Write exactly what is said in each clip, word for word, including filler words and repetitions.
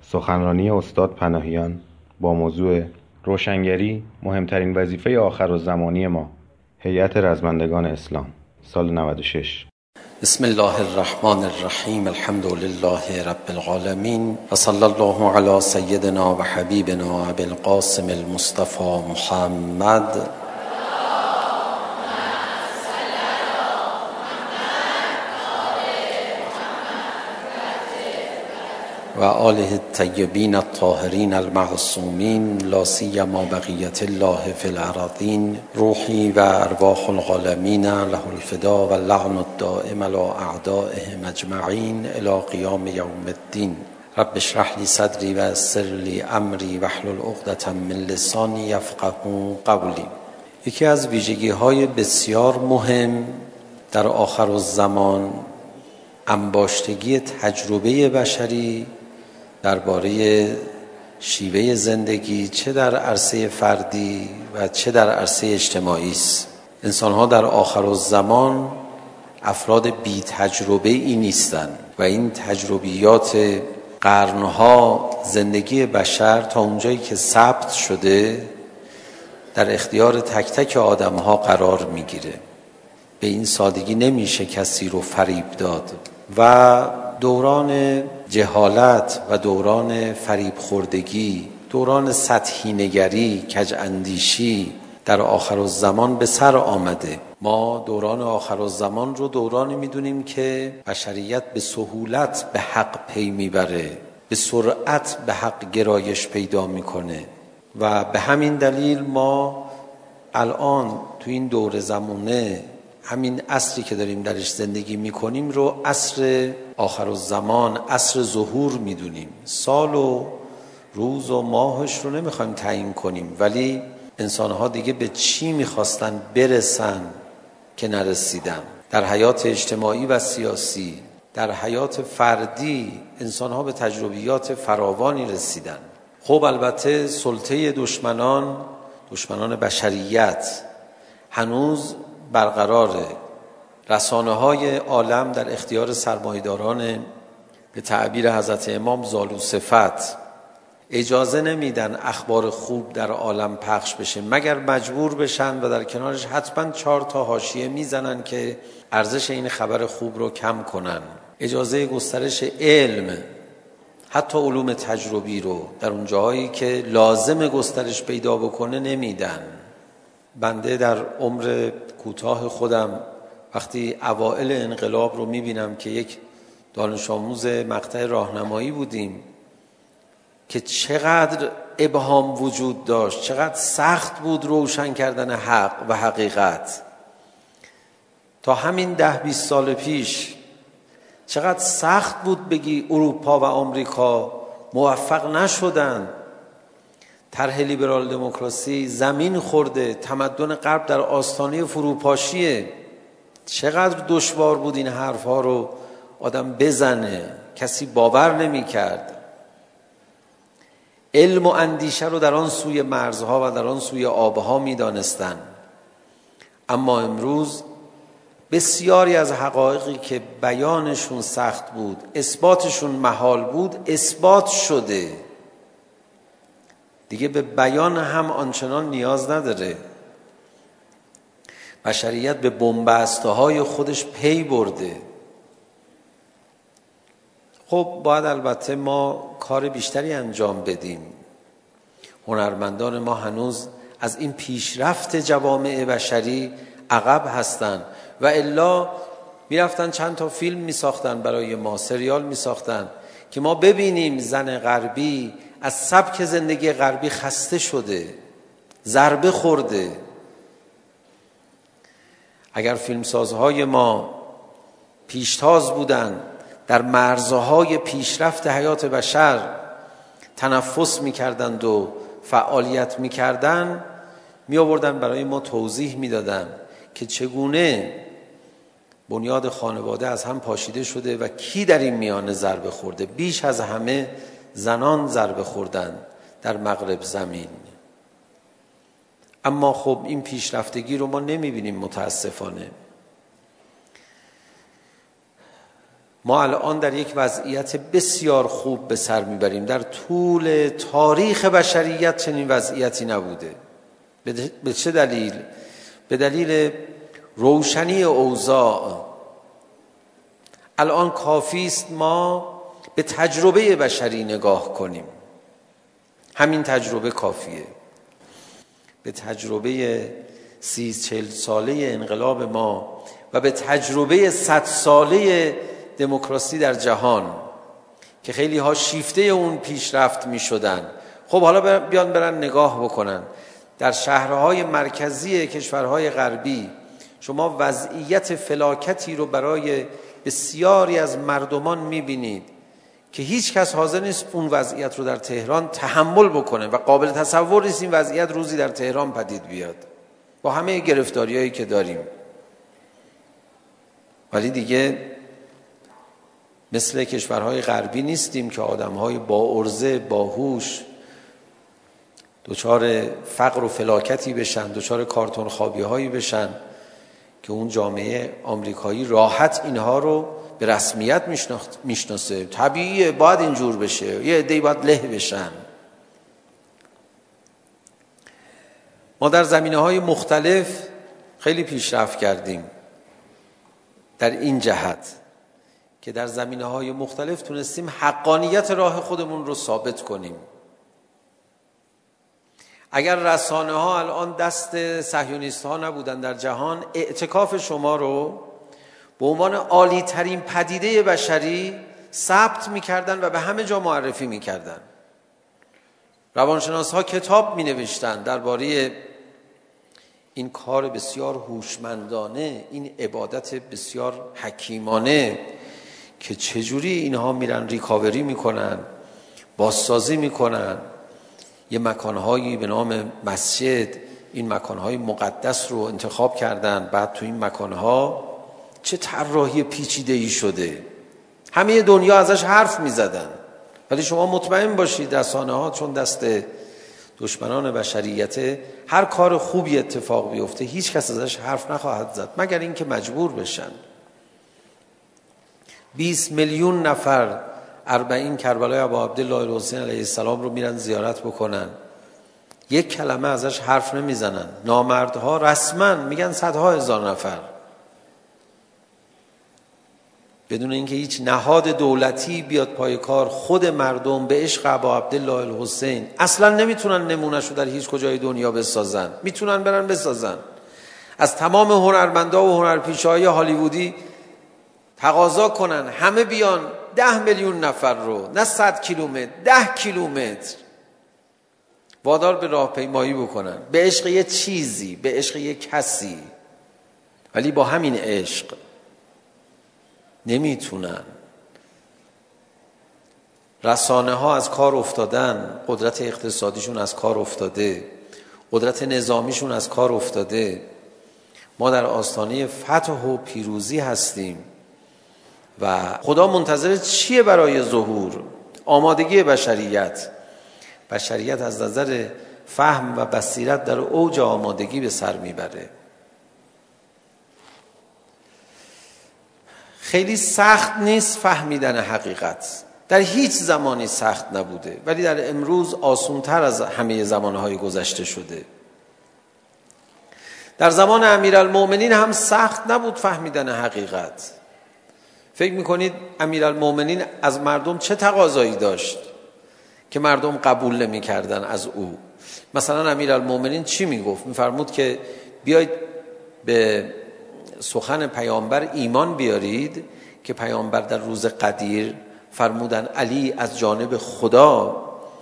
سخنرانی استاد پناهیان با موضوع روشنگری مهمترین وظیفه آخرالزمانی ما، هیئت رزمندگان اسلام، سال نود و شش. بسم الله الرحمن الرحیم. الحمد لله رب العالمین و صلی الله علی سیدنا و حبیبنا ابی القاسم المصطفى محمد و آله الطیبین الطاهرین المعصومین، لا سیما بقیت الله فی الارضین. روحی و ارواح العالمین له الفدا و اللعن الدائم علی اعدائهم اجمعین الی قیام یوم الدین. رب اشرح لی صدری و یسر لی امری واحلل عقدة من لسانی یفقهوا قولی. یکی از ویژگی‌های بسیار مهم در آخرالزمان انباشتگی تجربه بشری درباره شیوه زندگی، چه در عرصه فردی و چه در عرصه اجتماعی است. انسان‌ها در آخرالزمان افراد بی تجربه ای نیستند و این تجربیات قرنها زندگی بشر تا اونجایی که ثبت شده در اختیار تک تک آدم‌ها قرار میگیره. به این سادگی نمیشه کسی رو فریب داد و دوران جهالت و دوران فریب خوردگی، دوران سطحی نگری، کج اندیشی در آخرالزمان به سر آمده. ما دوران آخرالزمان رو دورانی میدونیم که بشریت به سهولت به حق پی میبره، به سرعت به حق گرایش پیدا میکنه و به همین دلیل ما الان تو این دور زمانه همین عصری که داریم درش زندگی میکنیم رو عصر آخرالزمان، عصر ظهور میدونیم. سال و روز و ماهش رو نمیخوایم تعیین کنیم، ولی انسانها دیگه به چی میخواستن برسن که نرسیدن. در حیات اجتماعی و سیاسی، در حیات فردی انسانها به تجربیات فراوانی رسیدن. خب البته سلطه دشمنان، دشمنان بشریت هنوز برقراره. رسانه های عالم در اختیار سرمایه‌داران به تعبیر حضرت امام زالو صفت اجازه نمیدن اخبار خوب در عالم پخش بشه مگر مجبور بشن و در کنارش حتما چهار تا حاشیه میزنن که ارزش این خبر خوب رو کم کنن. اجازه گسترش علم، حتی علوم تجربی رو در اون جاهایی که لازم گسترش پیدا بکنه نمیدن. بنده در عمر کوتاه خودم وقتی اوائل انقلاب رو میبینم که یک دانش آموز مقطع راهنمایی بودیم که چقدر ابهام وجود داشت، چقدر سخت بود روشن کردن حق و حقیقت. تا همین ده بیست سال پیش چقدر سخت بود بگی اروپا و آمریکا موفق نشدن، طرح لیبرال دموکراسی زمین خورده، تمدن غرب در آستانه فروپاشیه. چقدر دشوار بود این حرفها رو آدم بزنه، کسی باور نمی کرد. علم و اندیشه رو در آن سوی مرزها و در آن سوی آبها می دانستن. اما امروز بسیاری از حقایقی که بیانشون سخت بود، اثباتشون محال بود، اثبات شده. دیگه به بیان هم آنچنان نیاز نداره. بشریت به بن‌بسته های خودش پی برده. خب باید البته ما کار بیشتری انجام بدیم. هنرمندان ما هنوز از این پیشرفت جوامع بشری عقب هستن و الا میرفتن چند تا فیلم میساختن برای ما، سریال میساختن که ما ببینیم زن غربی از سبک زندگی غربی خسته شده، ضربه خورده. اگر فیلمسازهای ما پیشتاز بودن، در مرزهای پیشرفت حیات بشر تنفس میکردند و فعالیت میکردن، میآوردن برای ما توضیح میدادن که چگونه بنیاد خانواده از هم پاشیده شده و کی در این میانه ضربه خورده. بیش از همه زنان ضربه خوردن در مغرب زمین. اما خب این پیشرفتگی رو ما نمیبینیم متاسفانه. ما الان در یک وضعیت بسیار خوب به سر میبریم. در طول تاریخ بشریت چنین وضعیتی نبوده. به چه دلیل؟ به دلیل روشنی اوضاع. الان کافی است ما به تجربه بشری نگاه کنیم. همین تجربه کافیه. به تجربه سی چل ساله انقلاب ما و به تجربه صد ساله دموکراسی در جهان که خیلی ها شیفته اون پیشرفت می شدن. خب حالا بیان برن نگاه بکنن در شهرهای مرکزی کشورهای غربی شما وضعیت فلاکتی رو برای بسیاری از مردمان می بینید که هیچ کس حاضر نیست اون وضعیت رو در تهران تحمل بکنه و قابل تصور نیست این وضعیت روزی در تهران پدید بیاد با همه گرفتاریایی که داریم. ولی دیگه مثل کشورهای غربی نیستیم که آدمهای با عرضه، باهوش دچار فقر و فلاکتی بشن، دچار کارتون خوابی هایی بشن که اون جامعه آمریکایی راحت اینها رو به رسمیت میشناسه. طبیعیه، باید اینجور بشه، یه عده‌ای باید له بشن. ما در زمینه‌های مختلف خیلی پیشرفت کردیم در این جهت که در زمینه‌های مختلف تونستیم حقانیت راه خودمون رو ثابت کنیم. اگر رسانه ها الان دست صهیونیست ها نبودن در جهان، اعتکاف شما رو به عنوان عالی ترین پدیده بشری ثبت میکردن و به همه جا معرفی میکردن. روانشناس ها کتاب می نوشتن درباره این کار بسیار هوشمندانه، این عبادت بسیار حکیمانه که چجوری اینها میرن ریکاوری میکنن، بازسازی میکنن. یه مکانهایی به نام مسجد، این مکانهای مقدس رو انتخاب کردن. بعد تو این مکانها چه طراحی پیچیده‌ای شده، همه دنیا ازش حرف میزدن. ولی شما مطمئن باشید رسانه ها چون دست دشمنان بشریت، هر کار خوبی اتفاق بیفته هیچ کس ازش حرف نخواهد زد مگر اینکه مجبور بشن. بیست میلیون نفر اربعین کربلای ابا عبدالله الحسین علیه السلام رو میرن زیارت بکنن، یک کلمه ازش حرف نمیزنن. نامردها رسما میگن صدها هزار نفر، بدون اینکه هیچ نهاد دولتی بیاد پای کار. خود مردم به عشق ابا عبدالله الحسین اصلا نمیتونن نمونهشو در هیچ کجای دنیا بسازن، میتونن برن بسازن. از تمام هنرمندا و هنرپیشه‌های هالیوودی تقاضا کنن همه بیان ده میلیون نفر رو، نه صد کیلومتر، ده کیلومتر وادار به راهپیمایی بکنن، به عشق یه چیزی، به عشق یه کسی. ولی با همین عشق نمیتونن. رسانه ها از کار افتادن، قدرت اقتصادیشون از کار افتاده، قدرت نظامیشون از کار افتاده. ما در آستانه فتح و پیروزی هستیم و خدا منتظر چیه برای ظهور؟ آمادگی بشریت. بشریت از نظر فهم و بصیرت در اوج آمادگی به سر میبره. خیلی سخت نیست فهمیدن حقیقت، در هیچ زمانی سخت نبوده، ولی در امروز آسان‌تر از همه زمانهای گذشته شده. در زمان امیرالمؤمنین هم سخت نبود فهمیدن حقیقت. فکر میکنید امیرالمؤمنین از مردم چه تقاضایی داشت که مردم قبول نمی کردن از او؟ مثلا امیرالمؤمنین چی میگفت؟ میفرمود که بیاید به سخن پیامبر ایمان بیارید که پیامبر در روز قدیر فرمودن علی از جانب خدا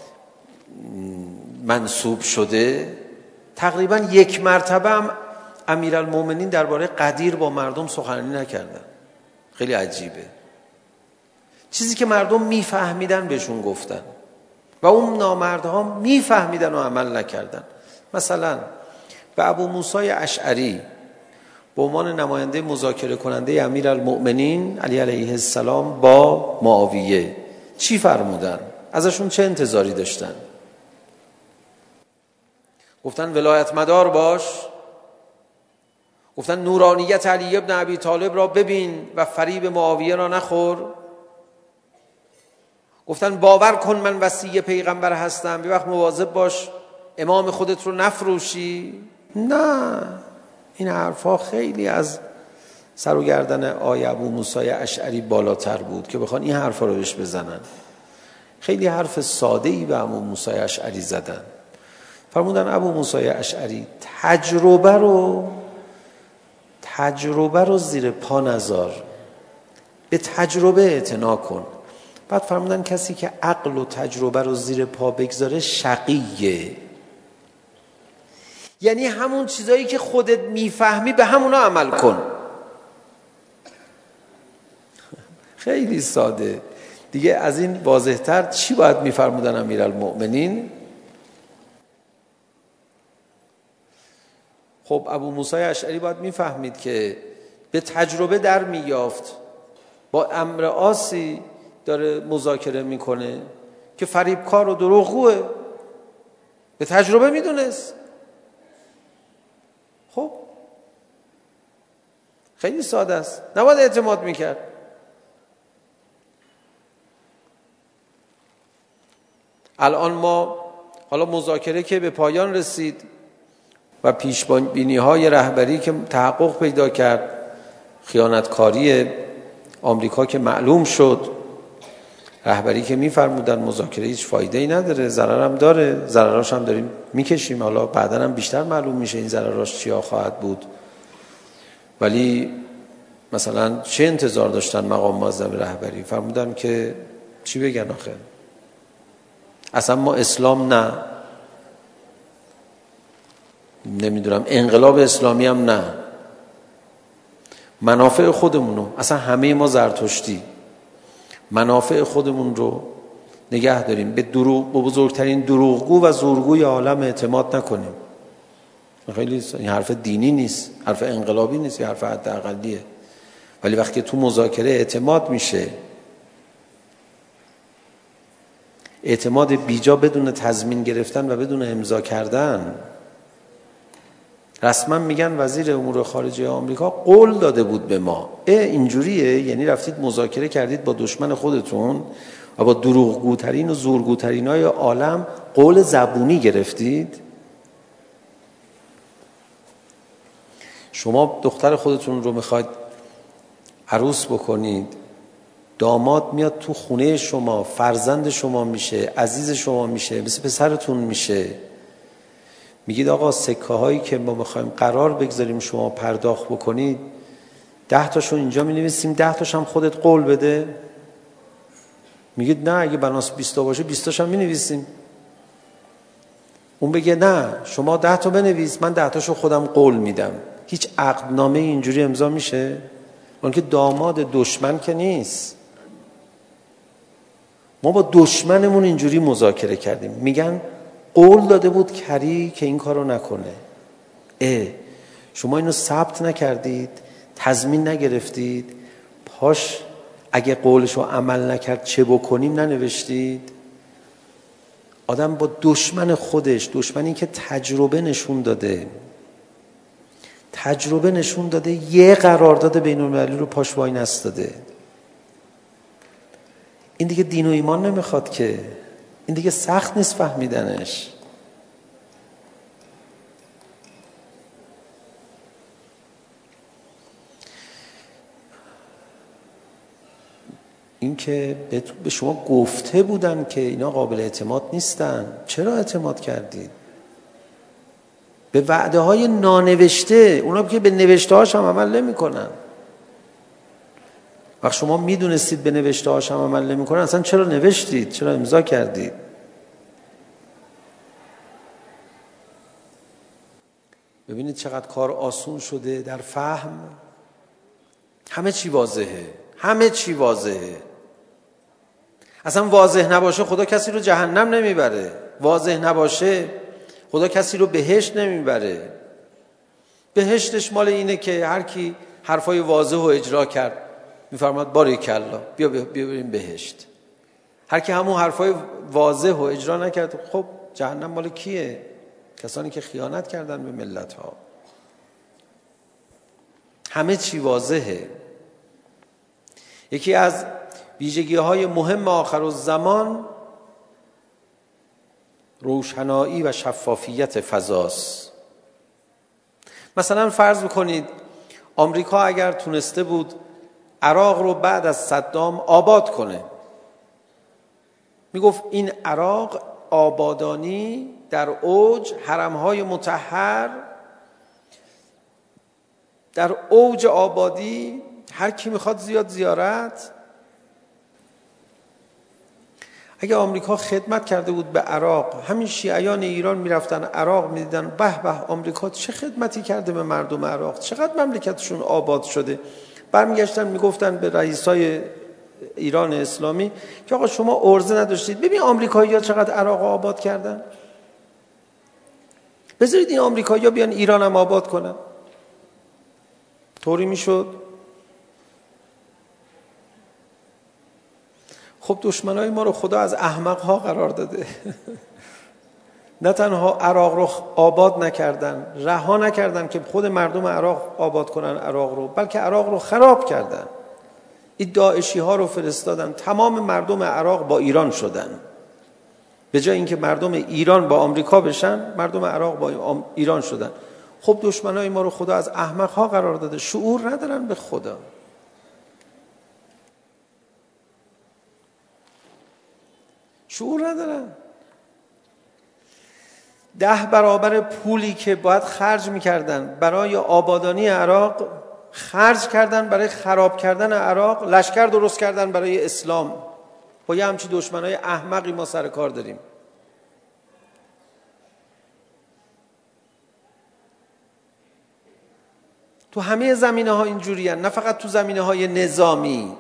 منصوب شده. تقریبا یک مرتبه هم امیرالمؤمنین درباره قدیر با مردم سخنرانی نکردن. خیلی عجیبه. چیزی که مردم میفهمیدن بهشون گفتن و اون نامردها میفهمیدن و عمل نکردن. مثلا به ابو موسی اشعری به عنوان نماینده مذاکره کننده امیرالمؤمنین علی علیه السلام با معاویه چی فرمودن؟ ازشون چه انتظاری داشتن؟ گفتن ولایت مدار باش. گفتن نورانیت علی ابن ابی طالب را ببین و فریب معاویه را نخور. گفتن باور کن من وصی پیغمبر هستم، یه وقت مواظب باش امام خودت رو نفروشی. نه، این حرفا خیلی از سر و گردن آقای ابو موسی اشعری بالاتر بود که بخوان این حرفا رو بهش بزنن. خیلی حرف ساده‌ای به ابو موسی اشعری زدن. فرمودن ابو موسی اشعری تجربه رو تجربه رو زیر پا نذار، به تجربه اعتنا کن. بعد فرمودن کسی که عقل و تجربه رو زیر پا بگذاره شقیه. یعنی همون چیزایی که خودت میفهمی به همونا عمل کن. خیلی ساده دیگه، از این واضح‌تر چی باید میفرمودن امیرالمؤمنین؟ خب ابو موسی اشعری باید میفهمید که به تجربه در میافت. با امر عاصی داره مذاکره میکنه که فریبکار و دروغگوه، به تجربه میدونست. خب خیلی ساده است، نباید اعتماد میکرد. الان ما حالا مذاکره که به پایان رسید و پیشبینی های رهبری که تحقق پیدا کرد، خیانتکاری آمریکا که معلوم شد، رهبری که میفرمودن مذاکره هیچ فایده ای نداره، ضرر هم داره، ضرراش هم داریم میکشیم، حالا بعدا هم بیشتر معلوم میشه این ضرراش چیا خواهد بود. ولی مثلا چه انتظار داشتن مقام معظم رهبری؟ فرمودن که چی بگن آخه؟ اصلا ما اسلام نه، نمیدونم انقلاب اسلامی هم نه، منافع خودمونو، اصلا همه ما زرتشتی منافع خودمون رو نگه داریم، به دروغ، به بزرگترین دروغگو و زورگوی عالم اعتماد نکنیم. خیلی این حرف دینی نیست، حرف انقلابی نیست، این حرف حداقلیه. ولی وقتی تو مذاکره اعتماد میشه، اعتماد بیجا بدون تضمین گرفتن و بدون امضا کردن، رسما میگن وزیر امور خارجه آمریکا قول داده بود به ما. اه اینجوریه؟ یعنی رفتید مذاکره کردید با دشمن خودتون و با دروغگوترین و زورگوترین های عالم قول زبونی گرفتید؟ شما دختر خودتون رو میخواید عروس بکنید، داماد میاد تو خونه شما، فرزند شما میشه، عزیز شما میشه، مثل پسرتون میشه. میگید آقا سکه هایی که ما میخوایم قرار بگذاریم شما پرداخت بکنید، ده تاشو اینجا مینویسیم، ده تاش هم خودت قول بده. میگید نه اگه بناس بیست تا باشه بیست تاش هم مینویسیم. اون بگه نه شما ده تا بنویس، من ده تاشو خودم قول میدم. هیچ عقدنامه اینجوری امضا میشه؟ اون که داماد دشمن که نیست. ما با دشمنمون اینجوری مذاکره کردیم. میگن قول داده بود کری که این کارو نکنه. اه شما اینو ثبت نکردید، تضمین نگرفتید، پاش اگه قولشو عمل نکرد چه بکنیم ننوشتید. آدم با دشمن خودش، دشمنی که تجربه نشون داده تجربه نشون داده یه قرارداد بین المللی رو پاش وای نستاده. این دیگه دین و ایمان نمیخواد که، این دیگه سخت نیست فهمیدنش. این که به شما گفته بودن که اینا قابل اعتماد نیستن، چرا اعتماد کردید؟ به وعده های نانوشته، اونا که به نوشته هاش هم عمل نمی کنن. وقت شما میدونستید به نوشته هاش هم عمل نمی کنن، اصلا چرا نوشتید؟ چرا امضا کردید؟ ببینید چقدر کار آسون شده در فهم. همه چی واضحه، همه چی واضحه. اصلا واضح نباشه خدا کسی رو جهنم نمیبره، واضح نباشه خدا کسی رو بهشت نمیبره. بهشتش مال اینه که هر کی حرفای واضح رو اجرا کرد میفرماد باریکالله بیا بیا بریم بهشت. هر کی همون حرفای واضح رو اجرا نکرد، خب جهنم مال کیه؟ کسانی که خیانت کردن به ملت ها. همه چی واضحه. یکی از ویژگی‌های مهم آخرالزمان روشنایی و شفافیت فضاست. مثلا فرض بکنید آمریکا اگر تونسته بود عراق رو بعد از صدام آباد کنه، میگفت این عراق آبادانی در اوج، حرمهای مطهر در اوج آبادی، هر کی میخواد زیاد زیارت. اگه آمریکا خدمت کرده بود به عراق، همین شیعیان ایران میرفتن عراق میدیدن به به آمریکا چه خدمتی کرده به مردم عراق، چقدر مملکتشون آباد شده، برمیگشتن میگفتن به رئیسای ایران اسلامی که آقا شما ارزه نداشتید، ببین آمریکایی‌ها چقدر عراق آباد کردن، بذارید این آمریکایی‌ها بیان ایران هم آباد کنن. طوری میشد. خب دشمنای ما رو خدا از احمق‌ها قرار داده. نه تنها عراق رو آباد نکردن، رها نکردن که خود مردم عراق آباد کنن عراق رو، بلکه عراق رو خراب کردن. این داعشی ها رو فرستادن، تمام مردم عراق با ایران شدن. به جای اینکه مردم ایران با آمریکا بشن، مردم عراق با ایران شدن. خب دشمنای ما رو خدا از احمق‌ها قرار داده، شعور ندارن به خدا. شعور ندارن. ده برابر پولی که باید خرج میکردن برای آبادانی عراق، خرج کردن برای خراب کردن عراق، لشکر درست کردن برای اسلام. با یه همچی دشمنای احمقی ما سر کار داریم. تو همه زمینه ها اینجوری هن. نه فقط تو زمینه های نظامی،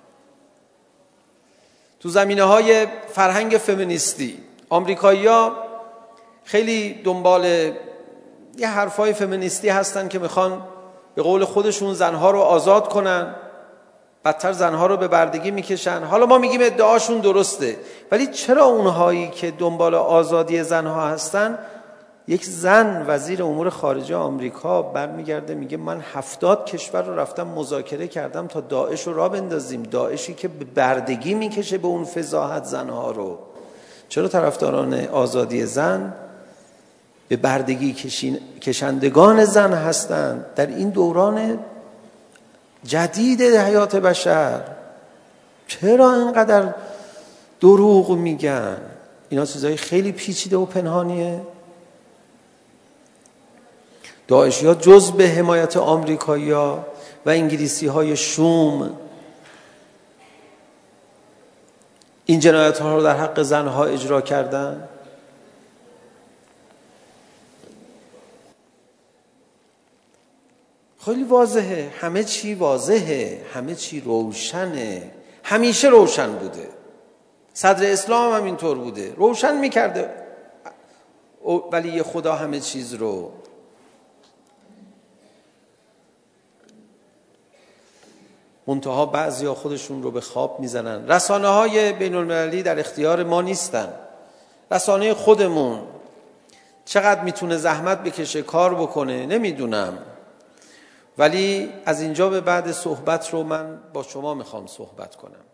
تو زمینه های فرهنگ فمینیستی. آمریکایی ها خیلی دنبال یه حرفای فمینیستی هستن که میخوان به قول خودشون زنها رو آزاد کنن، بدتر زنها رو به بردگی میکشن. حالا ما میگیم ادعاشون درسته، ولی چرا اونهایی که دنبال آزادی زنها هستن، یک زن وزیر امور خارجه آمریکا برمیگرده میگه من هفتاد کشور رو رفتم مذاکره کردم تا داعش رو راه بندازیم، داعشی که به بردگی میکشه به اون فضاحت زنها رو. چرا طرفداران آزادی زن به بردگی کشندگان زن هستند در این دوران جدید حیات بشر؟ چرا اینقدر دروغ میگن؟ اینا چیزای خیلی پیچیده و پنهانیه. داعشی ها جز به حمایت آمریکایی ها و انگلیسی های شوم این جنایت ها رو در حق زنها اجرا کردن. خیلی واضحه، همه چی واضحه، همه چی روشنه، همیشه روشن بوده. صدر اسلام هم اینطور بوده، روشن میکرده ولی خدا همه چیز رو. منتها بعضیا خودشون رو به خواب میزنن. رسانه های بین المللی در اختیار ما نیستن. رسانه خودمون چقدر میتونه زحمت بکشه کار بکنه نمیدونم، ولی از اینجا به بعد صحبت رو من با شما میخوام صحبت کنم.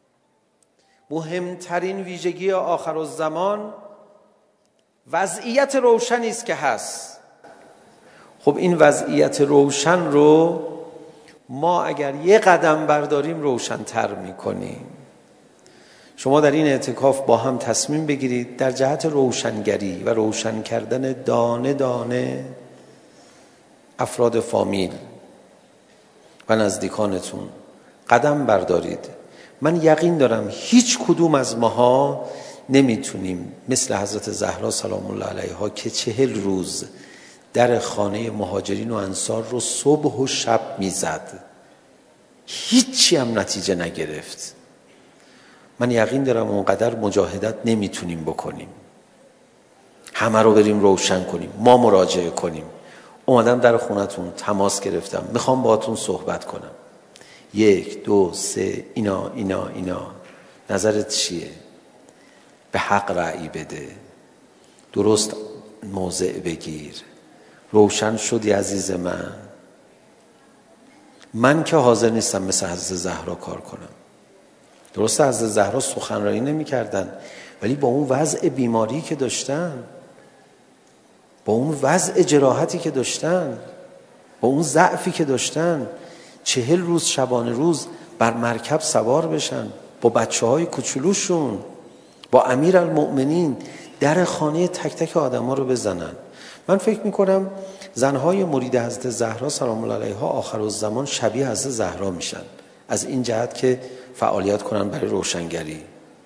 مهمترین ویژگی آخرالزمان وضعیت روشنی است که هست. خب این وضعیت روشن رو ما اگر یه قدم برداریم روشن‌تر میکنیم. شما در این اعتکاف با هم تصمیم بگیرید در جهت روشنگری و روشن کردن دانه دانه افراد فامیل و نزدیکانتون قدم بردارید. من یقین دارم هیچ کدوم از ماها نمیتونیم مثل حضرت زهرا سلام الله علیها که چهل روز در خانه مهاجرین و انصار رو صبح و شب میزد، هیچی هم نتیجه نگرفت. من یقین دارم اونقدر مجاهدت نمیتونیم بکنیم، همه رو بریم روشن کنیم. ما مراجعه کنیم. اومدم در خونتون تماس گرفتم، میخوام باهاتون صحبت کنم، یک دو سه اینا اینا اینا نظرت چیه؟ به حق رأی بده، درست موضع بگیر. روشن شدی عزیز من؟ من که حاضر نیستم مثل حضرت زهرا کار کنم. درسته حضرت زهرا سخنرانی نمی کردن، ولی با اون وضع بیماری که داشتن، با اون وضع جراحتی که داشتن، با اون ضعفی که داشتن، چهل روز شبانه روز بر مرکب سوار بشن با بچه های کوچولوشون، با امیر المؤمنین در خانه تک تک آدم ها رو بزنن. من فکر میکنم زنهای مرید حضرت زهرا سلام الله علیها آخرالزمان شبیه حضرت زهرا میشن، از این جهت که فعالیت کنن برای روشنگری.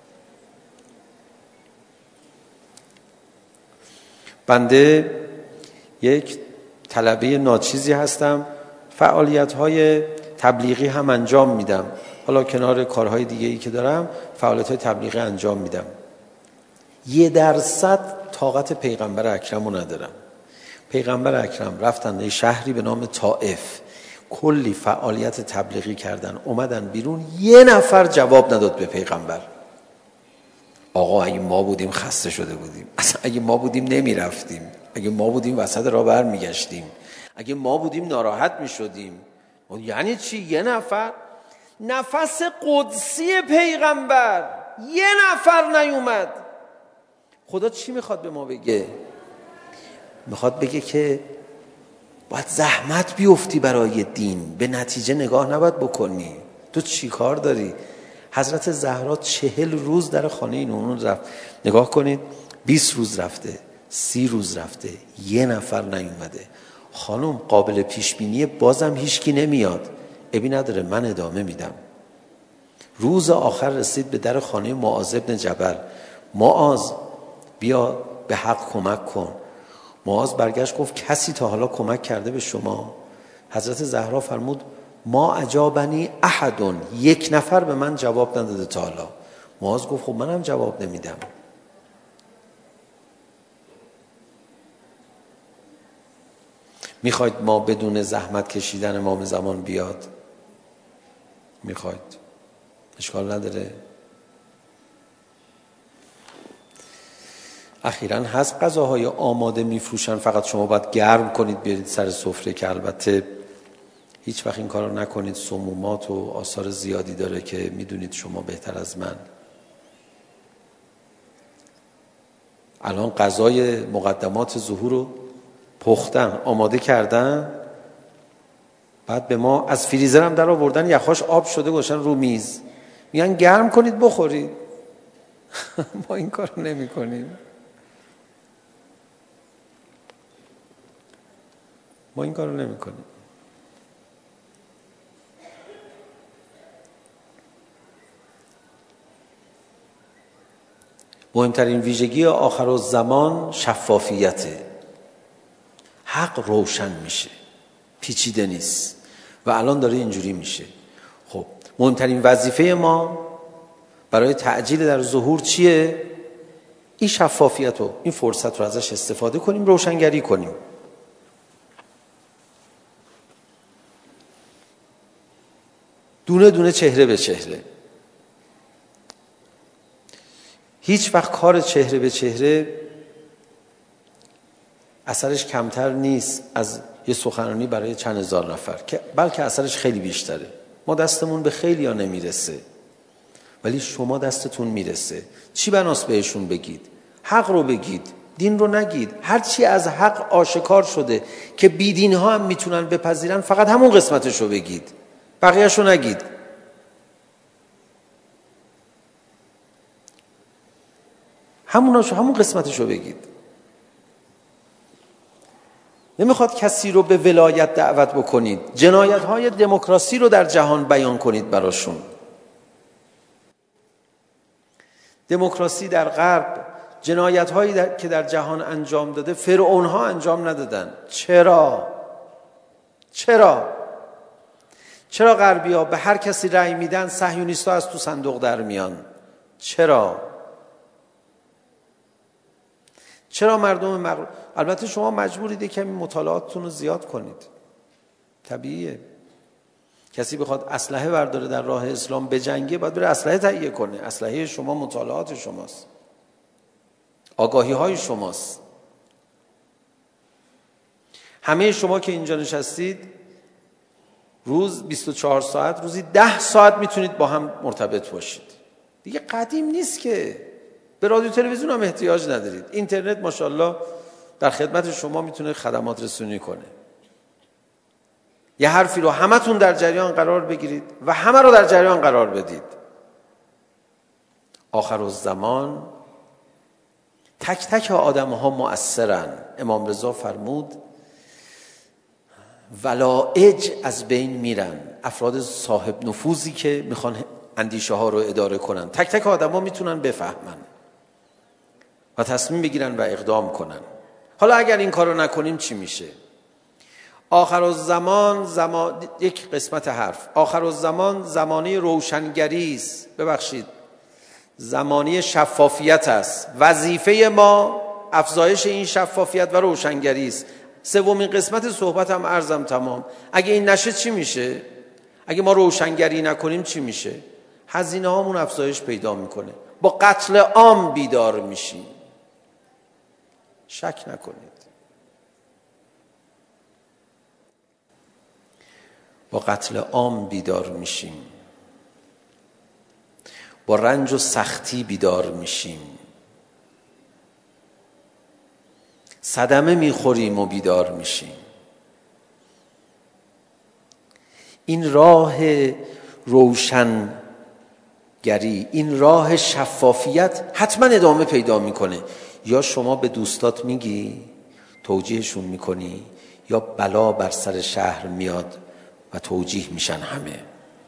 بنده یک طلبه ناچیزی هستم، فعالیت‌های تبلیغی هم انجام میدم، حالا کنار کارهای دیگه‌ای که دارم فعالیت‌های تبلیغی انجام میدم. یه درصد طاقت پیغمبر اکرم رو ندارم. پیغمبر اکرم رفتن یه شهری به نام طائف، کلی فعالیت تبلیغی کردن، اومدن بیرون، یه نفر جواب نداد به پیغمبر. آقا اگه ما بودیم خسته شده بودیم، اصلا اگه ما بودیم نمی رفتیم، اگه ما بودیم وسط راه بر می گشتیم، اگه ما بودیم ناراحت می شدیم. یعنی چی؟ یه نفر؟ نفس قدسی پیغمبر یه نفر نیومد. خدا چی میخواد به ما بگه؟ میخواد بگه که باید زحمت بیفتی برای دین، به نتیجه نگاه نباید بکنی. تو چی کار داری؟ حضرت زهرا چهل روز در خانه این اون رفت. نگاه کنید، بیست روز رفته، سی روز رفته، یه نفر نیومده. خانم قابل پیش بینی بازم هیچکی نمیاد. ابی نداره، من ادامه میدم. روز آخر رسید به در خانه معاذ بن جبل. معاذ بیا به حق کمک کن. معاذ برگشت گفت کسی تا حالا کمک کرده به شما؟ حضرت زهرا فرمود ما اجابنی احدون، یک نفر به من جواب نداده تا حالا. معاذ گفت خب منم جواب نمیدم. میخواید ما بدون زحمت کشیدن امام زمان بیاد؟ میخواید؟ اشکال نداره. اخیراً هست غذاهای آماده میفروشن، فقط شما باید گرم کنید بیارید سر سفره، که البته هیچ وقت این کار رو نکنید، سمومات و آثار زیادی داره که میدونید شما بهتر از من. الان غذای مقدمات ظهور رو پختن، آماده کردن، بعد به ما از فریزر هم در آوردن، یخاش آب شده گذاشتن رو میز، میگن گرم کنید بخورید. ما این کار رو نمی کنیم. ما این کار رو نمی کنیم. مهمترین ویژگی آخرالزمان شفافیته. حق روشن میشه، پیچیده نیست و الان داره اینجوری میشه. خب مهمترین وظیفه ما برای تعجیل در ظهور چیه؟ این شفافیت رو، این فرصت رو ازش استفاده کنیم، روشنگری کنیم. دونه دونه، چهره به چهره. هیچ وقت کار چهره به چهره اثرش کمتر نیست از یه سخنرانی برای چند هزار نفر، که بلکه اثرش خیلی بیشتره. ما دستمون به خیلی ها نمیرسه، ولی شما دستتون میرسه. چی بناست بهشون بگید؟ حق رو بگید، دین رو نگید. هرچی از حق آشکار شده که بیدین ها هم میتونن بپذیرن، فقط همون قسمتش رو بگید، بقیه‌شو نگید. هموناشو، همون قسمتشو بگید. نمیخواد کسی رو به ولایت دعوت بکنید، جنایت های دموکراسی رو در جهان بیان کنید براشون. دموکراسی در غرب جنایت هایی که در جهان انجام داده فرعون ها انجام ندادن. چرا؟ چرا؟ چرا غربی ها به هر کسی رأی میدن صهیونیست ها از تو صندوق در میان؟ چرا؟ چرا مردم مغرب؟ البته شما مجبورید کمی مطالعاتتون رو زیاد کنید، طبیعیه. کسی بخواد اسلحه برداره در راه اسلام بجنگه، باید بره اسلحه تهیه کنه. اسلحه شما مطالعات شماست، آگاهی های شماست. همه شما که اینجا نشستید روز بیست و چهار ساعت، روزی ده ساعت میتونید با هم مرتبط باشید. دیگه قدیم نیست که. به رادیو تلویزیون هم احتیاج ندارید. اینترنت ماشاءالله در خدمت شما میتونه خدمات رسونی کنه. یه حرفی رو همتون در جریان قرار بگیرید و همه رو در جریان قرار بدید. آخرالزمان تک تک آدم ها مؤثرن. امام رضا فرمود ولائج از بین میرن. افراد صاحب نفوذی که میخوان اندیشه ها رو اداره کنن، تک تک آدم ها میتونن بفهمن و تصمیم بگیرن و اقدام کنن. حالا اگر این کار رو نکنیم چی میشه؟ آخرالزمان زمان، یک قسمت حرف، آخرالزمان زمانه روشنگری است. ببخشید، زمانه شفافیت است. وظیفه ما افزایش این شفافیت و روشنگری است. سومین قسمت صحبت هم عرضم تمام. اگه این نشه چی میشه؟ اگه ما روشنگری نکنیم چی میشه؟ هزینه هامون افزایش پیدا میکنه. با قتل عام بیدار میشیم. شک نکنید. با قتل عام بیدار میشیم. با رنج و سختی بیدار میشیم. صدمه میخوریم و بیدار میشیم. این راه روشنگری، این راه شفافیت حتما ادامه پیدا میکنه. یا شما به دوستات میگی، توجیهشون میکنی، یا بلا بر سر شهر میاد و توجیه میشن همه.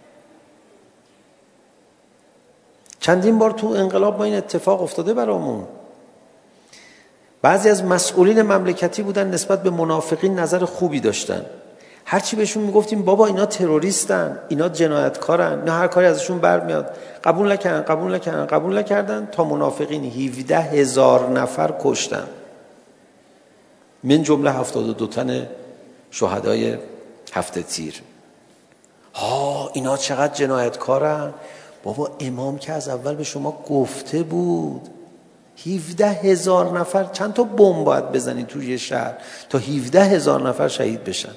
چندین بار تو انقلاب ما این اتفاق افتاده برامون. بعضی از مسئولین مملکتی بودن نسبت به منافقین نظر خوبی داشتن. هرچی بهشون میگفتیم بابا اینا تروریستن، اینا جنایتکارن، اینا هر کاری ازشون برمیاد، قبول نکردن قبول نکردن قبول نکردن تا منافقین هفده هزار نفر کشتن، من جمله هفتاد و دو تن شهدای هفته تیر. ها اینا چقدر جنایتکارن. بابا امام که از اول به شما گفته بود هفده هزار نفر، چند تا بمب باید بزنید توی یه شهر تا هفده هزار نفر شهید بشن؟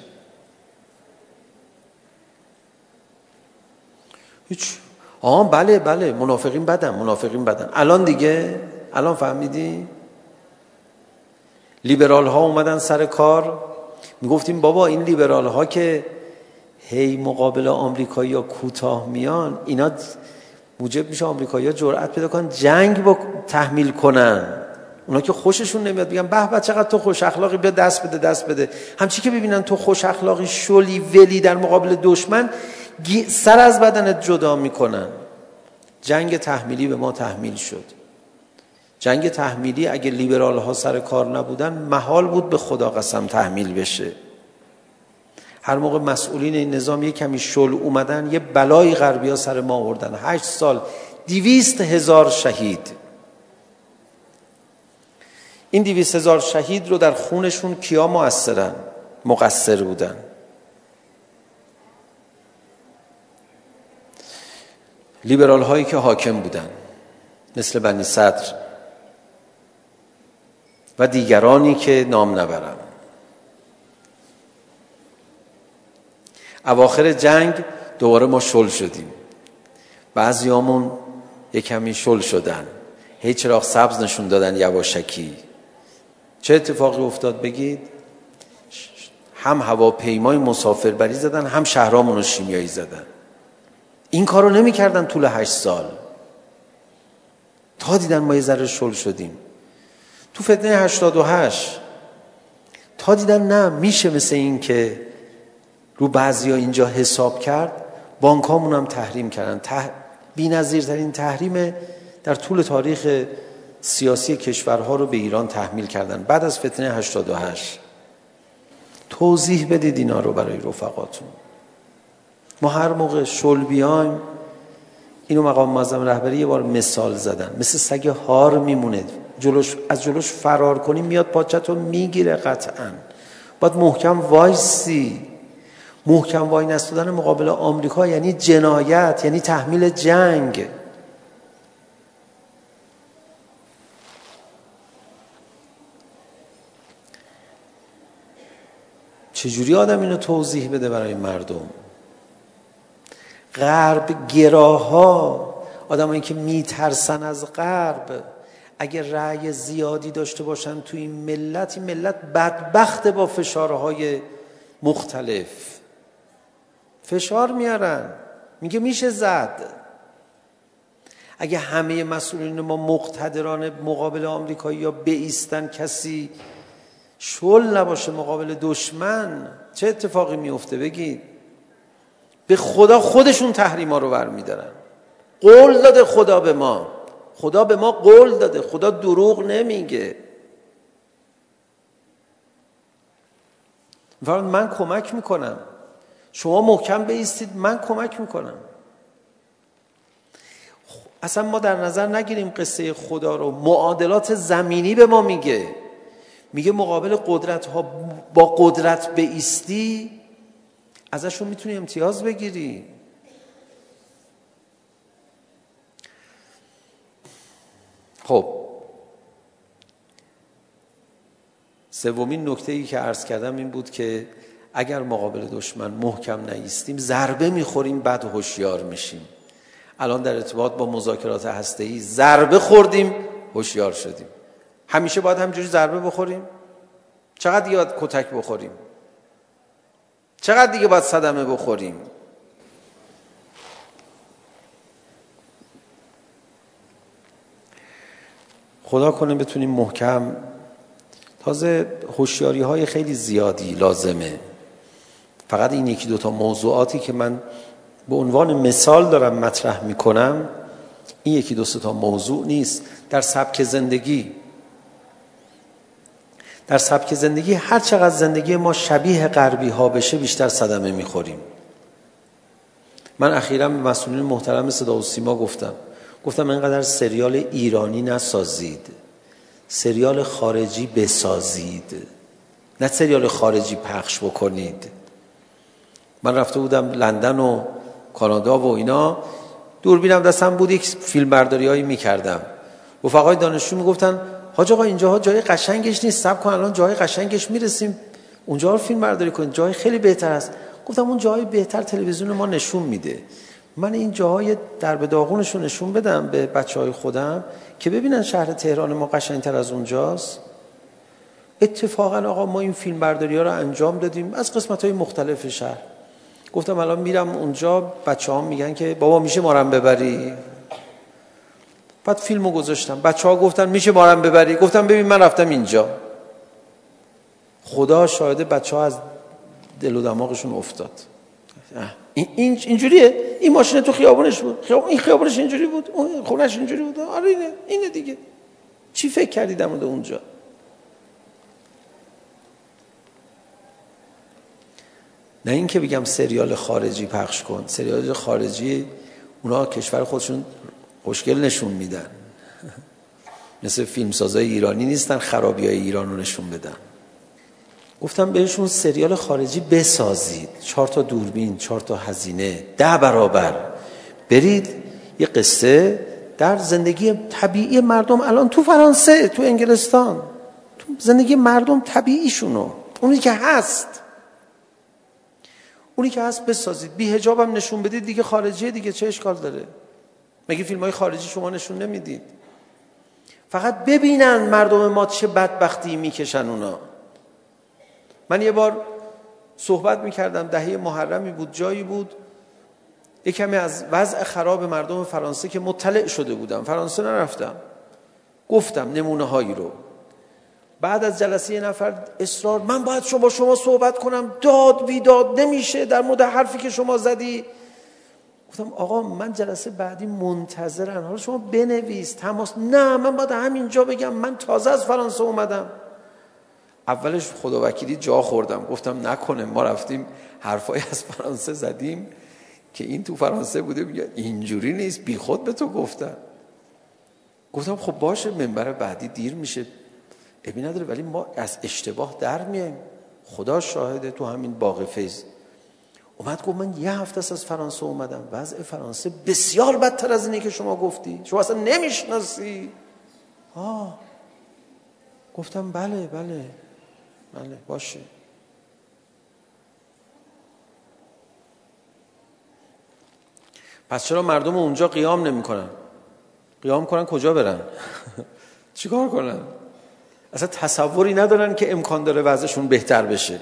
هیچ. آه بله بله منافقین بدن، منافقین بدن. الان دیگه الان فهمیدی؟ لیبرال ها اومدن سر کار. میگفتیم بابا این لیبرال ها که هی مقابل آمریکایی ها کوتاه میان، اینا موجب میشه آمریکایی ها جرأت پیدا کنن جنگ با تحمیل کنن. اونا که خوششون نمیاد بگن به به چقدر تو خوش اخلاقی، بیا دست بده دست بده. همچی که ببینن تو خوش اخلاقی شلی ولی در مقابل دشمن، سر از بدنت جدا میکنن. جنگ تحمیلی به ما تحمیل شد. جنگ تحمیلی اگه لیبرال ها سر کار نبودن محال بود به خدا قسم تحمیل بشه. هر موقع مسئولین این نظام یک کمی شل اومدن، یه بلای غربی ها سر ما آوردن. هشت سال دویست هزار شهید. این دویست هزار شهید رو در خونشون کیا مؤثرن؟ مقصر بودن. لیبرال هایی که حاکم بودن مثل بنی صدر و دیگرانی که نام نبرم. اواخر جنگ دوباره ما شل شدیم. بعضیامون یک کمی شل شدن، هی چراغ سبز نشون دادن یواشکی. چه اتفاقی افتاد بگید؟ هم هواپیمای مسافربری زدن، هم شهرامون رو شیمیایی زدن. این کارو نمی کردن طول هشت سال تا دیدن ما یه ذره شل شدیم. تو فتنه هشتاد و هشت تا دیدن نه میشه مثل این که رو بعضیا اینجا حساب کرد، بانکامون هم تحریم کردن. تح... بی‌نظیرترین تحریم در طول تاریخ سیاسی کشورها رو به ایران تحمیل کردن بعد از فتنه هشتاد و هشت. توضیح بدید اینا رو برای رفقاتون. ما هر موقع شل بیایم، اینو مقام معظم رهبری یه بار مثال زدن، مثل سگ هار میمونه، جلوش از جلوش فرار کنی میاد پاچتو میگیره. قطعاً باید محکم وایسی. محکم وای نستادن مقابل آمریکا یعنی جنایت، یعنی تحمیل جنگ. چجوری آدم اینو توضیح بده برای مردم؟ غرب گراها، آدمایی که میترسن از غرب، اگر رأی زیادی داشته باشن تو این ملت، این ملت بدبخت با فشارهای مختلف. فشار میارن، میگه میشه زد. اگه همه مسئولین ما مقتدران مقابل آمریکایی یا بایستن، کسی شل نباشه مقابل دشمن، چه اتفاقی میفته بگید؟ به خدا خودشون تحریما رو برمیدارن. قول داده خدا به ما، خدا به ما قول داده، خدا دروغ نمیگه. من کمک میکنم، شما محکم بایستید، من کمک میکنم. اصلا ما در نظر نگیریم قصه خدا رو. معادلات زمینی به ما میگه، میگه مقابل قدرت ها با قدرت بایستی، ازشون میتونی امتیاز بگیری. خب سومین نکته‌ای که عرض کردم این بود که اگر مقابل دشمن محکم نایستیم، ضربه میخوریم، بعد هوشیار میشیم. الان در ارتباط با مذاکرات هسته‌ای ضربه خوردیم، هوشیار شدیم. همیشه باید همینجوری ضربه بخوریم؟ چقدر دیگه باید کتک بخوریم؟ چقدر دیگه باید صدمه بخوریم؟ خدا کنه بتونیم محکم. تازه هوشیاری های خیلی زیادی لازمه. فقط این یکی دوتا موضوعاتی که من به عنوان مثال دارم مطرح میکنم، این یکی دو تا موضوع نیست. در سبک زندگی در سبک زندگی هر چقدر زندگی ما شبیه غربی ها بشه، بیشتر صدمه میخوریم. من اخیراً به مسئولین محترم صدا و سیما گفتم گفتم اینقدر سریال ایرانی نسازید، سریال خارجی بسازید، نه سریال خارجی پخش بکنید. من رفته بودم لندن و کانادا و اینا، دوربینم دستم بود، یک فیلم برداری هایی میکردم. رفقای دانشجو میگفتن حاج آقا اینجاها جای قشنگش نیست، صبر کن الان جای قشنگش میرسیم، اونجا رو فیلم برداری کنید، جای خیلی بهتر است. گفتم اون جای بهتر تلویزیون ما نشون میده، من این جاهای در به داغونش رو نشون بدم به بچهای خودم که ببینن شهر تهران ما قشنگتر از اونجاست. اتفاقا آقا ما این فیلم برداری ها رو انجام دادیم از قسمت های مختلف شهر. گفتم الان میرم اونجا، بچه ها میگن که بابا میشه ما رو ببری؟ بعد فیلمو گذاشتم، بچه ها گفتن میشه ما رو ببری؟ گفتم ببین من رفتم اینجا، خدا شاهده بچه ها از دل و دماغشون افتاد. این اینجوریه، این ماشین تو خیابونش بود، خیابون این خیابونش اینجوری بود، اون خونش اینجوری بود. آره اینه اینه دیگه. چی فکر کردی در مورد اونجا؟ نه این که بگم سریال خارجی پخش کن، سریال خارجی اونا کشور خودشون خوشگل نشون میدن، مثل فیلمسازای ایرانی نیستن خرابیای ایران رو نشون بدن. گفتم بهشون سریال خارجی بسازید، چهار تا دوربین، چهار تا هزینه، ده برابر، برید یه قصه در زندگی طبیعی مردم الان تو فرانسه، تو انگلستان، تو زندگی مردم طبیعیشونو، اونی که هست اونی که هست بسازید. بی حجاب هم نشون بدید دیگه، خارجیه دیگه، چه اشکال داره؟ مگه فیلم های خارجی شما نشون نمیدید؟ فقط ببینن مردم ما چه بدبختی میکشن اونا. من یه بار صحبت میکردم، دهه محرمی بود، جایی بود یک کمی از وضع خراب مردم فرانسه که مطلع شده بودم، فرانسه نرفتم، گفتم نمونه هایی رو. بعد از جلسه یه نفر اصرار من باید شما شما صحبت کنم، داد بیداد نمیشه در مورد حرفی که شما زدی. گفتم آقا من جلسه بعدی منتظرم، حالا شما بنویس تماس. نه من باید همینجا بگم من تازه از فرانسه اومدم. اولش خدا وکیلی جا خوردم، گفتم نکنه ما رفتیم حرفای از فرانسه زدیم که این تو فرانسه بوده میگه اینجوری نیست، بی خود به تو گفتم. گفتم خب باشه منبر بعدی دیر میشه ابی نداره، ولی ما از اشتباه در میایم. خدا شاهده تو همین باغ فیض اومد گفت من یه هفته از فرانسه اومدم، وضع فرانسه بسیار بدتر از اینه که شما گفتی، شما اصلا نمیشناسی. آه گفتم بله بله بله باشه. پس چرا مردم اونجا قیام نمی کنن؟ قیام کنن کجا برن؟ چیکار کنن؟ اصلا تصوری ندارن که امکان داره وضعشون بهتر بشه.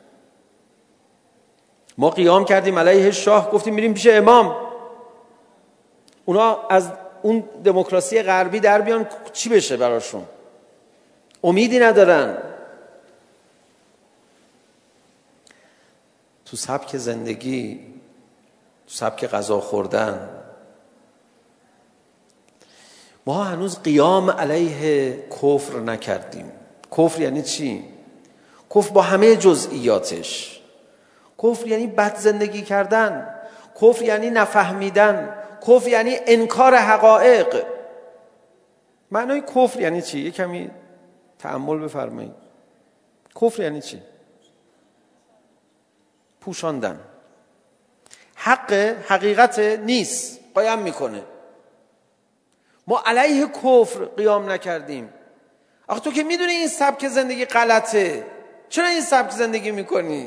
ما قیام کردیم علیه شاه، گفتیم میریم پیش امام. اونا از اون دموکراسی غربی در بیان چی بشه براشون؟ امیدی ندارن. تو سبک زندگی، تو سبک غذا خوردن، ما هنوز قیام علیه کفر نکردیم. کفر یعنی چی؟ کفر با همه جزئیاتش. کفر یعنی بد زندگی کردن. کفر یعنی نفهمیدن. کفر یعنی انکار حقایق. معنای کفر یعنی چی؟ یه کمی تأمل بفرمایید. کفر یعنی چی؟ پوشاندن. حق حقیقت نیست، قایم میکنه. ما علیه کفر قیام نکردیم. آخه تو که میدونی این سبک زندگی غلطه، چرا این سبک زندگی میکنی؟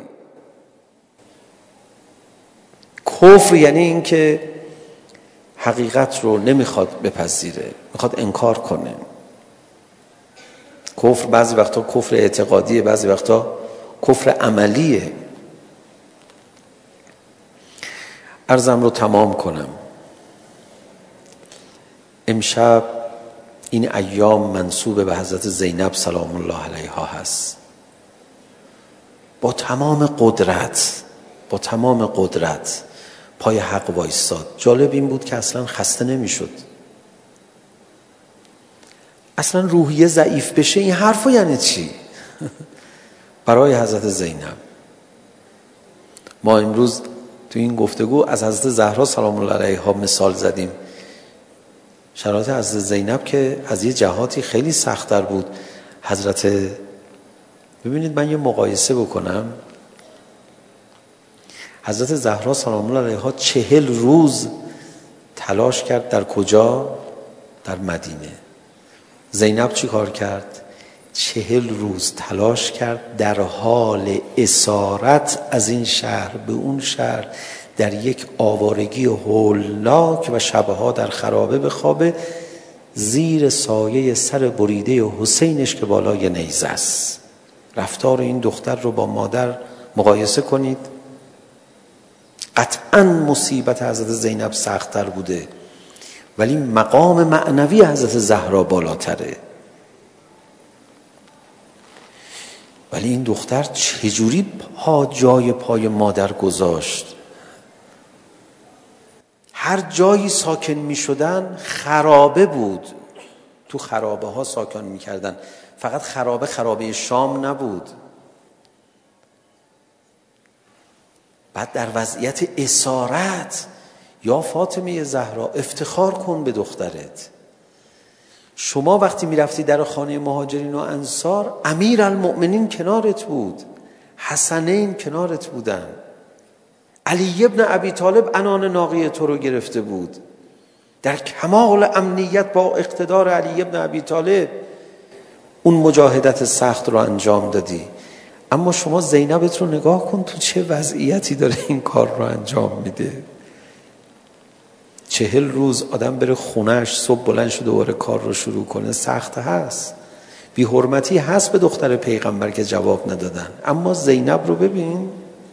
کفر یعنی این که حقیقت رو نمیخواد بپذیره، میخواد انکار کنه. کفر بعضی وقتا کفر اعتقادیه، بعضی وقتا کفر عملیه. عرضم رو تمام کنم. امشب این ایام منسوب به حضرت زینب سلام الله علیها هست. با تمام قدرت با تمام قدرت پای حق وایستاد. جالب این بود که اصلا خسته نمیشد. اصلا روحیه ضعیف بشه این حرفا یعنی چی؟ برای حضرت زینب. ما امروز تو این گفتگو از حضرت زهرا سلام الله علیها مثال زدیم. شرایط حضرت زینب که از یه جهاتی خیلی سخت‌تر بود. حضرت ببینید من یه مقایسه بکنم. حضرت زهرا سلام الله علیها چهل روز تلاش کرد در کجا؟ در مدینه. زینب چی کار کرد؟ چهل روز تلاش کرد در حال اسارت از این شهر به اون شهر، در یک آوارگی هولناک و شبها در خرابه بخوابه، زیر سایه سر بریده حسینش که بالای نیزه است. رفتار این دختر رو با مادر مقایسه کنید. قطعاً مصیبت حضرت زینب سخت‌تر بوده، ولی مقام معنوی حضرت زهرا بالاتره. ولی این دختر چجوری پا جای پای مادر گذاشت؟ هر جایی ساکن می شدن خرابه بود. تو خرابه ها ساکن می کردن. فقط خرابه خرابه شام نبود. بعد در وضعیت اسارت، یا فاطمه زهرا افتخار کن به دخترت. شما وقتی می رفتی در خانه مهاجرین و انصار، امیر المؤمنین کنارت بود، حسنین کنارت بودن، علی ابن ابی طالب عنان ناقی تو رو گرفته بود. در کمال امنیت با اقتدار علی ابن ابی طالب اون مجاهدت سخت رو انجام دادی. اما شما زینبت رو نگاه کن تو چه وضعیتی داره این کار رو انجام میده. چهل روز آدم بره خونهش، صبح بلند شده دوباره کار رو شروع کنه، سخت هست. بی حرمتی هست به دختر پیغمبر که جواب ندادن. اما زینب رو ببین.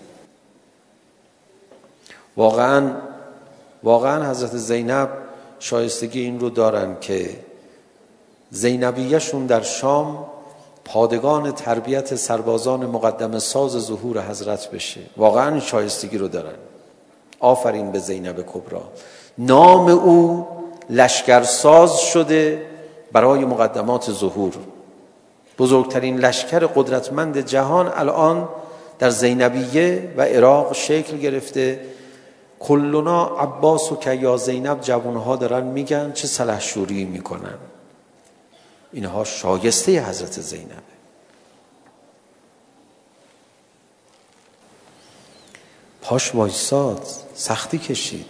واقعا واقعا حضرت زینب شایستگی این رو دارن که زینبیه‌شون در شام پادگان تربیت سربازان مقدم ساز ظهور حضرت بشه. واقعا شایستگی رو دارن. آفرین به زینب کبرا. نام او لشکرساز شده برای مقدمات ظهور. بزرگترین لشکر قدرتمند جهان الان در زینبیه و عراق شکل گرفته. کلنا عباس و که یا زینب جوانها دارن میگن چه سلحشوری میکنن. اینها شایسته حضرت زینبه. پاش وایساد، سختی کشید.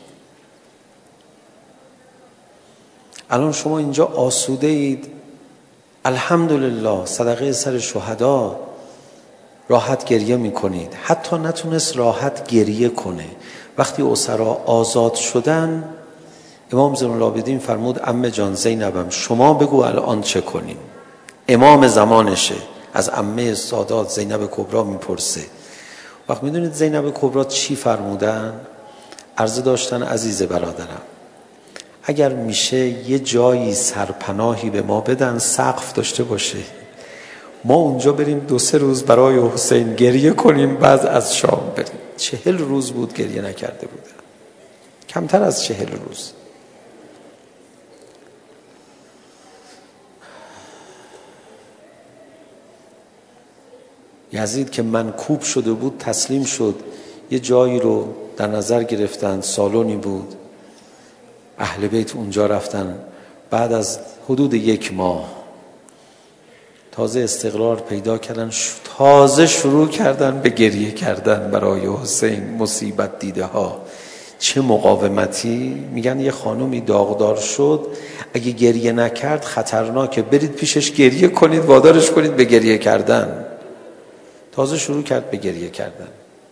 الان شما اینجا آسوده اید، الحمدلله، صدقه سر شهدا راحت گریه میکنید. حتی نتونست راحت گریه کنه وقتی اسرا آزاد شدن، امام زین العابدین فرمود عمه جان زینبم شما بگو الان چه کنیم. امام زمانشه، از عمه سادات زینب کبرا میپرسه. وقت میدونید زینب کبرا چی فرمودن؟ عرضه داشتن عزیز برادرم اگر میشه یه جایی سرپناهی به ما بدن، سقف داشته باشه، ما اونجا بریم دو سه روز برای حسین گریه کنیم، بعد از شام بریم. چهل روز بود گریه نکرده بودن، کمتر از چهل روز. یزید که منکوب شده بود تسلیم شد، یه جایی رو در نظر گرفتن، سالونی بود، اهل بیت اونجا رفتن. بعد از حدود یک ماه تازه استقرار پیدا کردن، تازه شروع کردن به گریه کردن برای حسین. مصیبت دیده ها، چه مقاومتی. میگن یه خانومی داغدار شد، اگه گریه نکرد خطرناکه، برید پیشش گریه کنید، وادارش کنید به گریه کردن. تازه شروع کرد به گریه کردن،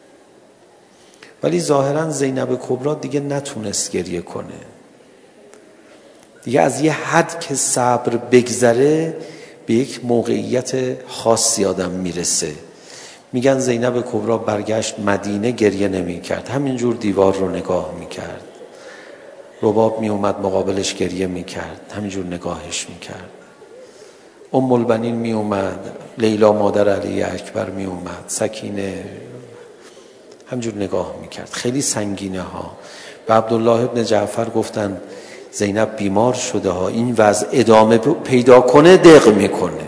ولی ظاهرا زینب کبرا دیگه نتونست گریه کنه دیگه. از یه حد که صبر بگذره به یک موقعیت خاصی آدم میرسه. میگن زینب کبرا برگشت مدینه، گریه نمی کرد، همینجور دیوار رو نگاه میکرد. رباب می اومد مقابلش گریه میکرد، همینجور نگاهش میکرد. ام البنین می اومد، لیلا مادر علی اکبر می اومد، سکینه همینجور نگاه میکرد. خیلی سنگینه ها. و عبدالله ابن جعفر گفتن زینب بیمار شده ها، این وضع ادامه پیدا کنه دق میکنه.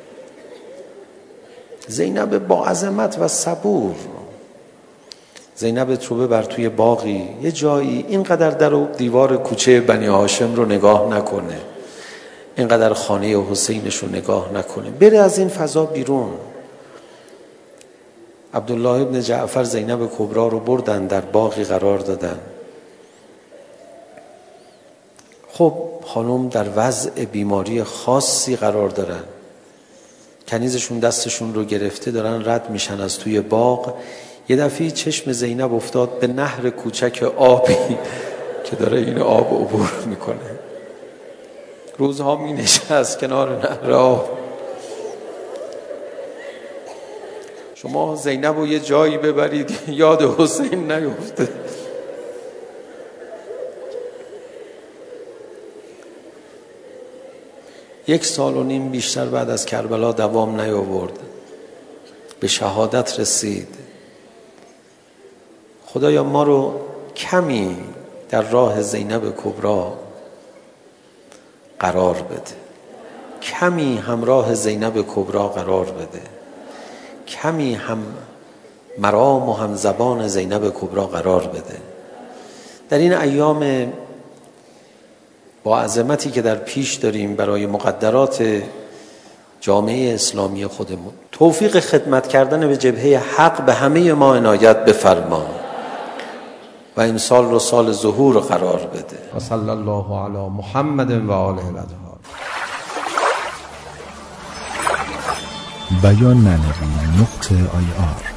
زینب با عظمت و صبور. زینب تو ببر توی باقی یه جایی، اینقدر در و دیوار کوچه بنی هاشم رو نگاه نکنه، اینقدر خانه حسینش رو نگاه نکنه، بره از این فضا بیرون. عبدالله ابن جعفر زینب کبرا رو بردن در باقی قرار دادن. خب خانم در وضع بیماری خاصی قرار دارن، کنیزشون دستشون رو گرفته دارن رد میشن از توی باغ. یه دفعه چشم زینب افتاد به نهر کوچک آبی که داره این آب عبور میکنه. روزها می نشست کنار نهر آب. شما زینب رو یه جایی ببرید یاد حسین نیفته. یک سال و نیم بیشتر بعد از کربلا دوام نیاورد، به شهادت رسید. خدایا ما رو کمی در راه زینب کبرا قرار بده، کمی همراه زینب کبرا قرار بده، کمی هم مرام و هم زبان زینب کبرا قرار بده. در این ایام با عظمتی که در پیش داریم برای مقدرات جامعه اسلامی خودمون، توفیق خدمت کردن به جبهه حق به همه ما عنایت بفرما و این سال رو سال ظهور قرار بده. و صلی الله علی محمد و آله الاطهار. بیان معنوی نقطه آی آر